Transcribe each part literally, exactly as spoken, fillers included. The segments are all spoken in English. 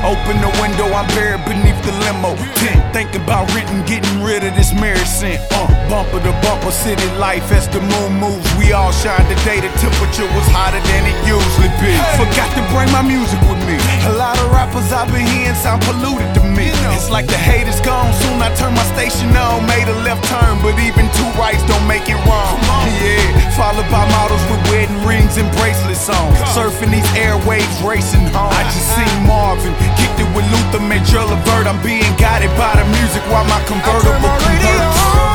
Open the window, I'm buried beneath the limo tent, thinking about renting, getting rid of this marriage scent. Uh, bumper to bumper, city life as the moon moves. We all shine today, the temperature was hotter than it usually be. Forgot to bring my music with me. A lot of rappers I've been hearing sound polluted to me. It's like the hate is gone, soon I turn my station on. Made a left turn, but even two rights don't make it wrong. Yeah, followed by models with wedding rings and bracelets on, surfing these airwaves, racing home. I just seen Marvin, kicked it with Luther, Major Levert. I'm being guided by the music while my convertible converts.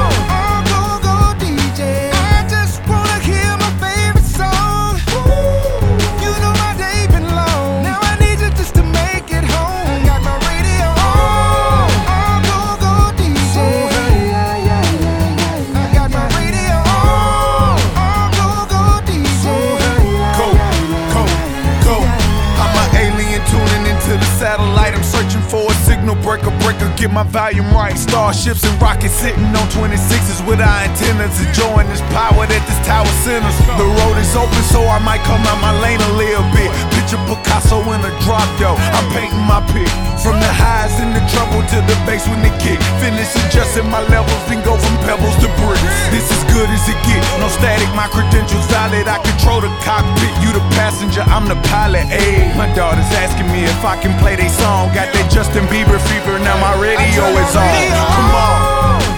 Satellite, I'm searching for a signal breaker, breaker, get my volume right. Starships and rockets sitting on twenty-sixes with our antennas, enjoying this power that this tower centers. The road is open, so I might come out my lane a little bit. Picture Picasso in a drop, yo, I'm painting my pic. From the highs and the trouble to the bass when they kick. Finish adjusting my levels, then go from pebbles to bricks. This is good as it get, no static, my credentials valid. I control the cockpit, you the passenger, I'm the pilot. Ayy, my daughter's asking me if I can play they song. Got that Justin Bieber fever, now my radio is on. Come on.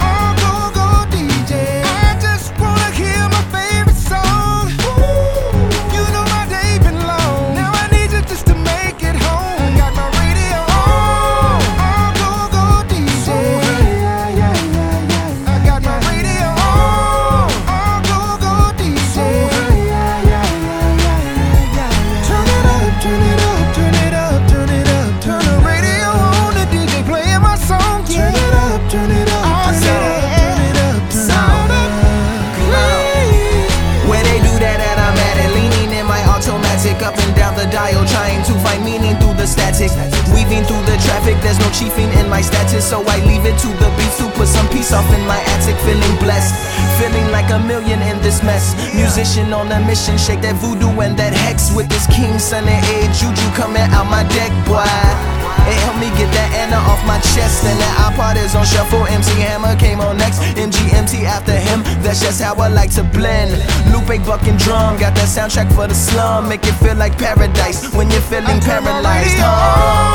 Up and down the dial, trying to find meaning through the static. Weaving through the traffic, there's no chiefing in my status, so I leave it to the beats to put some peace off in my attic. Feeling blessed, feeling like a million in this mess. Musician on a mission, shake that voodoo and that hex with this King Son and A juju coming out my deck, boy. It helped me get that Anna off my chest, and that iPod is on shuffle. M C Hammer came on next, M G M T after him. That's just how I like to blend. Lupe, buck and drum, got that soundtrack for the slum. Make it feel like paradise when you're feeling paralyzed, huh?